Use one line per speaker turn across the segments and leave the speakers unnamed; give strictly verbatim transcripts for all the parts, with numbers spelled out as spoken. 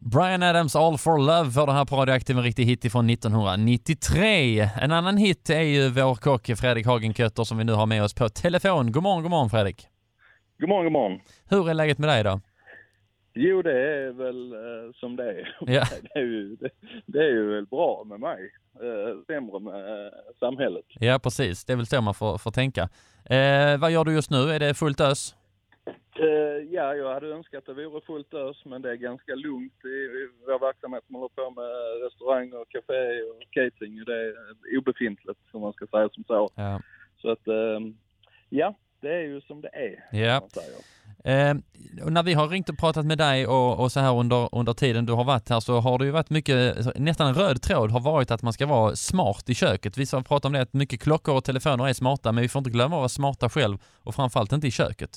Bryan Adams, All for Love, för det här på Radioaktiv, en riktig hit från nittonhundranittiotre. En annan hit är ju vår kock Fredrik Hagenkötter som vi nu har med oss på telefon. God morgon, god morgon Fredrik.
God morgon, god morgon.
Hur är läget med dig då?
Jo, det är väl eh, som det är.
Ja.
det, är ju, det, det är ju väl bra med mig. Eh, sämre med eh, samhället.
Ja, precis. Det är väl så man får, får tänka. Eh, vad gör du just nu? Är det fullt ös?
Uh, ja, jag hade önskat att det vore fullt ös, men det är ganska lugnt i, i vår verksamhet. Man håller på med restaurang och café och catering, och det är obefintligt, som man ska säga som så.
Ja.
Så att, uh, ja, det är ju som det är.
Ja. Eh, och när vi har ringt och pratat med dig och, och så här under, under tiden du har varit här, så har det ju varit mycket, nästan en röd tråd har varit att man ska vara smart i köket. Vi har pratat om det, att mycket klockor och telefoner är smarta, men vi får inte glömma att vara smarta själv, och framförallt inte i köket.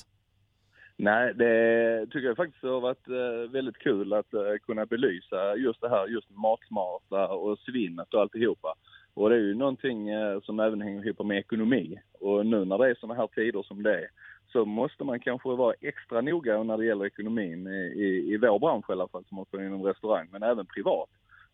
Nej, det tycker jag faktiskt har varit eh, väldigt kul att eh, kunna belysa just det här, just matsmarta och svinnet och alltihopa. Och det är ju någonting eh, som även hänger ihop med ekonomi. Och nu när det är såna här tider som det är, så måste man kanske vara extra noga när det gäller ekonomin i, i, i vår bransch i alla fall, som också inom restaurang, men även privat.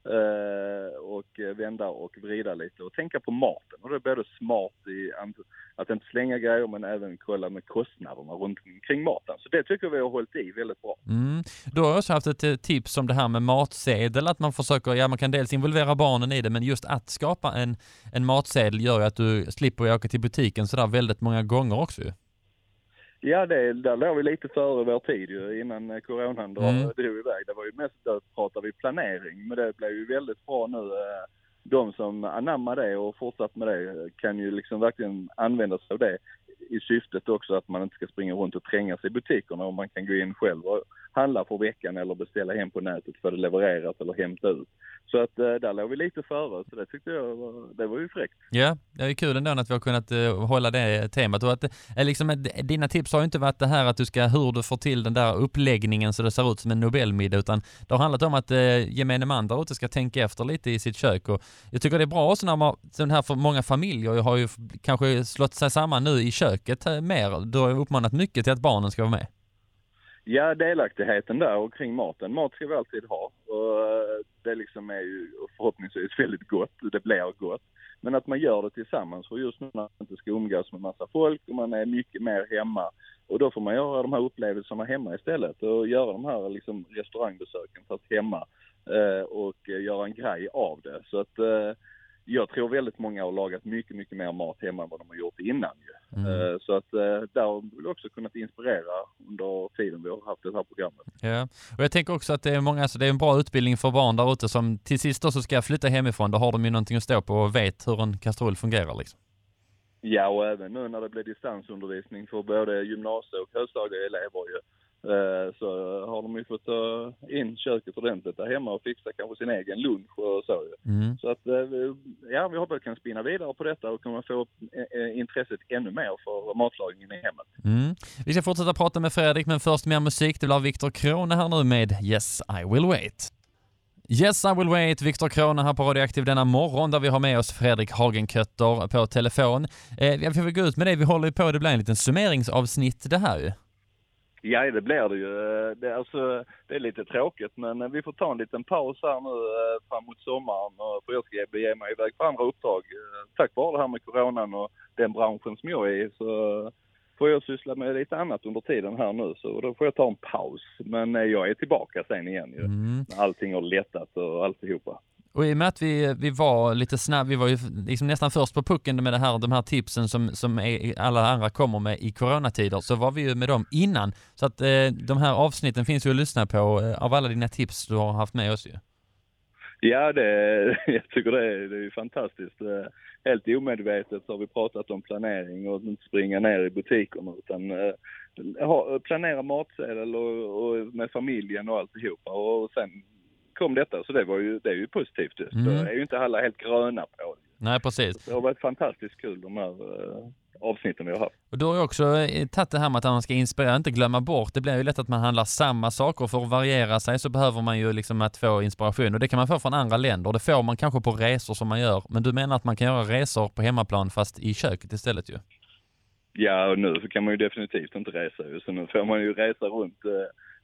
Uh, och vända och vrida lite och tänka på maten. Och det är både smart i att inte slänga grejer, men även kolla med kostnaderna runt omkring maten. Så det tycker vi har hållit i väldigt bra.
Mm. Du har också haft ett tips om det här med matsedel, att man försöker, ja, man kan dels involvera barnen i det, men just att skapa en, en matsedel gör ju att du slipper åka till butiken så där väldigt många gånger också ju.
Ja, det, där låg vi lite före vår tid ju, innan coronan drog mm. iväg. Det var ju mest att prata vi planering, men det blev ju väldigt bra nu. De som anammar det och fortsatt med det kan ju liksom verkligen använda sig av det i syftet också att man inte ska springa runt och tränga sig i butikerna, och man kan gå in själv och handla för veckan eller beställa hem på nätet för det levererat eller hämta ut. Så att uh, där låg vi lite före, så det tyckte jag var, det var ju fräckt.
Ja, det är kul ändå att vi har kunnat uh, hålla det temat. Och att, uh, liksom, dina tips har ju inte varit det här att du ska, hur du får till den där uppläggningen så det ser ut som en Nobelmiddag, utan det har handlat om att uh, gemene man där ute ska tänka efter lite i sitt kök. Och jag tycker det är bra också när man, den här för många familjer har ju kanske slått sig samman nu i köket uh, mer. Du har uppmanat mycket till att barnen ska vara med.
Ja, delaktigheten där och kring maten. Mat ska vi alltid ha. Och det liksom är ju förhoppningsvis väldigt gott. Det blir gott. Men att man gör det tillsammans. För just nu när man inte ska umgås med massa folk och man är mycket mer hemma. Och då får man göra de här upplevelserna hemma istället. Och göra de här liksom restaurangbesöken fast hemma. Och göra en grej av det. Så att jag tror väldigt många har lagat mycket, mycket mer mat hemma än vad de har gjort innan ju. Mm. Så att där har vi också kunnat inspirera under tiden vi har haft det här programmet.
Ja, och jag tänker också att det är många, alltså det är en bra utbildning för barn där ute som till sist då så ska flytta hemifrån. Då har de ju någonting att stå på och vet hur en kastrull fungerar liksom.
Ja, och även nu när det blir distansundervisning för både gymnasie- och högstadieelever ju. Så har de ju fått ta in köket ordentligt där hemma och fixa kanske sin egen lunch och så. Mm. Så att ja, vi hoppas att kan spinna vidare på detta och kunna få intresset ännu mer för matlagningen i hemmet.
Mm. Vi ska fortsätta prata med Fredrik, men först mer musik. Det blir Viktor Krone här nu med Yes, I Will Wait. Yes, I Will Wait, Viktor Krone här på Radioaktiv denna morgon, där vi har med oss Fredrik Hagenkötter på telefon. Eh, jag får väl gå ut med det, vi håller ju på, det blir en liten summeringsavsnitt det här ju.
Ja, det blir det ju. Det är, alltså, det är lite tråkigt, men vi får ta en liten paus här nu fram mot sommaren. För jag ska bege mig iväg på andra uppdrag. Tack vare det här med coronan och den branschen som jag är i, så får jag syssla med lite annat under tiden här nu. Så då får jag ta en paus. Men jag är tillbaka sen igen ju. Mm. Allting har lättat och alltihopa.
Och i och med att vi, vi var lite snabb, vi var ju liksom nästan först på pucken med det här, de här tipsen som, som är, alla andra kommer med i coronatider, så var vi ju med dem innan. Så att eh, de här avsnitten finns ju att lyssna på eh, av alla dina tips du har haft med oss ju.
Ja, det, jag tycker det är, det är fantastiskt. Helt omedvetet så har vi pratat om planering och inte springa ner i butikerna, utan eh, planera matsedel och, och med familjen och alltihopa. Och sen kom detta, så det var ju, det är ju positivt just. Mm. Det är ju inte alla helt gröna på det.
Nej, precis.
Det har varit fantastiskt kul de här uh, avsnitten vi har haft.
Och då har jag också tagit det här med att man ska inspirera, inte glömma bort. Det blir ju lätt att man handlar samma saker. För att variera sig så behöver man ju liksom att få inspiration. Och det kan man få från andra länder. Det får man kanske på resor som man gör. Men du menar att man kan göra resor på hemmaplan fast i köket istället ju?
Ja, och nu så kan man ju definitivt inte resa. Så nu får man ju resa runt uh,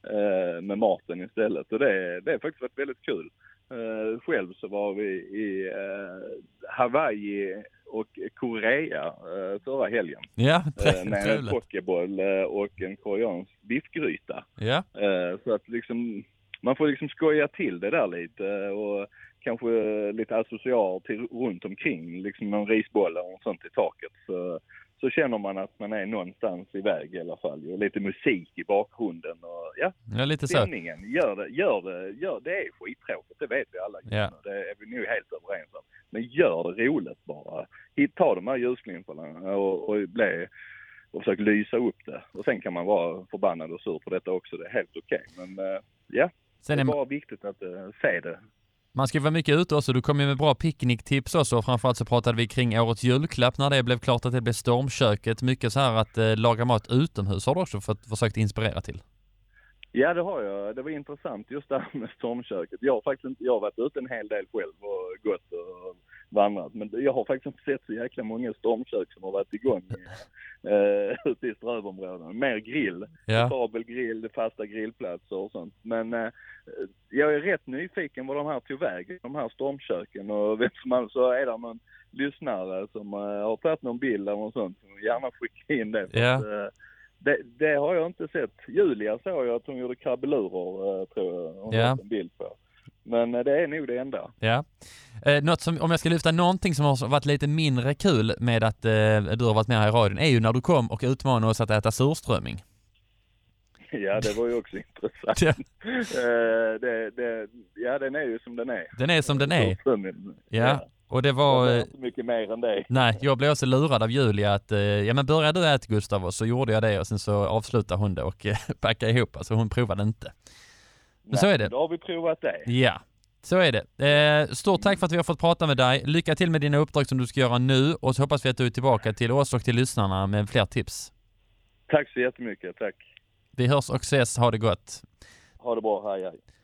eh, med maten istället. Och det, det har faktiskt varit väldigt kul. Eh, själv så var vi i eh, Hawaii och Korea eh, förra helgen.
Ja,
eh, med en
trevligt.
pokeboll eh, och en koreansk biffgryta.
Ja.
Eh, så att liksom, man får liksom skoja till det där lite eh, och kanske lite associat till runt omkring, liksom en risboll och sånt i taket. Så, så känner man att man är någonstans i väg i alla fall. Och lite musik i bakgrunden och ja,
Ja, lite så.
stämningen. Gör det, gör det, gör det är skittråkigt, det vet vi alla.
Ja.
Det är vi nu helt överens om. Men gör det roligt bara. Hitt, ta de här ljusglimparna och, och bli och försök lysa upp det. Och sen kan man vara förbannad och sur på detta också. Det är helt okej. Men uh, ja,
Sen
det
är
är bara viktigt att uh, se det.
Man ska vara mycket ute också. Du kom ju med bra picknicktips också. Framförallt så pratade vi kring årets julklapp när det blev klart att det blev stormköket. Mycket så här att eh, laga mat utomhus har du också fått, försökt inspirera till.
Ja, det har jag. Det var intressant just det här med stormköket. Jag har faktiskt inte, jag har varit ute en hel del själv och gått och vandrat. Men jag har faktiskt inte sett så jäkla många stormkök som har varit igång eh, ute i strövområden. Mer grill,
Ja.
kabelgrill, fasta grillplatser och sånt. Men eh, jag är rätt nyfiken vad de här tog väg, de här stormköken. Och vet man, så är det någon lyssnare som eh, har tagit någon bild eller något sånt. Som gärna skicka in det. För
Ja.
att, eh, Det, det har jag inte sett. Julia såg jag att hon gjorde krabbelurer, tror jag. Hon
Ja.
har en bild på. Men det är nog det enda.
Ja. Eh, något som, om jag ska lyfta någonting som har varit lite mindre kul med att eh, du har varit med här i radion är ju när du kom och utmanade oss att äta surströmming.
Ja, det var ju också intressant.
Ja.
Eh, det, det, ja, den är ju som den är.
Den är som den är.
Surströmming.
Ja. Och det
Det
var...
var
eh,
inte mycket mer än det.
Nej, jag blev också lurad av Julia att, eh, ja men började du äta Gustav och så gjorde jag det och sen så avslutade hon det och eh, packade ihop, alltså hon provade inte. Men så är det.
Då har vi provat det.
Ja, så är det. Eh, stort tack för att vi har fått prata med dig. Lycka till med dina uppdrag som du ska göra nu och så hoppas vi att du är tillbaka till oss och till lyssnarna med fler tips.
Tack så jättemycket, tack.
Vi hörs och ses, ha det gott.
Ha det bra, hej hej.